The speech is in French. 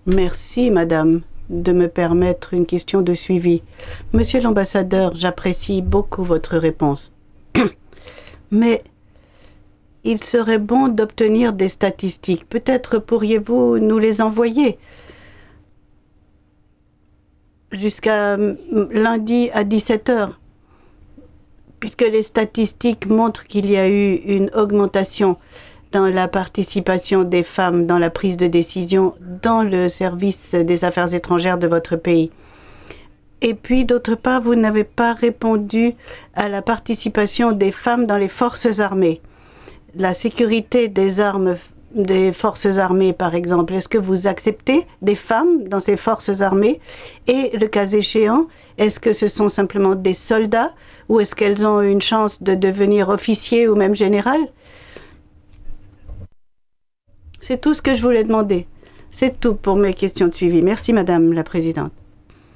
Merci, madame, de me permettre une question de suivi. Monsieur l'ambassadeur, j'apprécie beaucoup votre réponse. Mais il serait bon d'obtenir des statistiques. Peut-être pourriez-vous nous les envoyer jusqu'à lundi à 17 heures, puisque les statistiques montrent qu'il y a eu une augmentation dans la participation des femmes dans la prise de décision dans le service des affaires étrangères de votre pays. Et puis, d'autre part, vous n'avez pas répondu à la participation des femmes dans les forces armées. La sécurité des armes des forces armées, par exemple. Est-ce que vous acceptez des femmes dans ces forces armées? Et le cas échéant, est-ce que ce sont simplement des soldats ou est-ce qu'elles ont une chance de devenir officiers ou même général? C'est tout ce que je voulais demander. C'est tout pour mes questions de suivi. Merci, Madame la Présidente.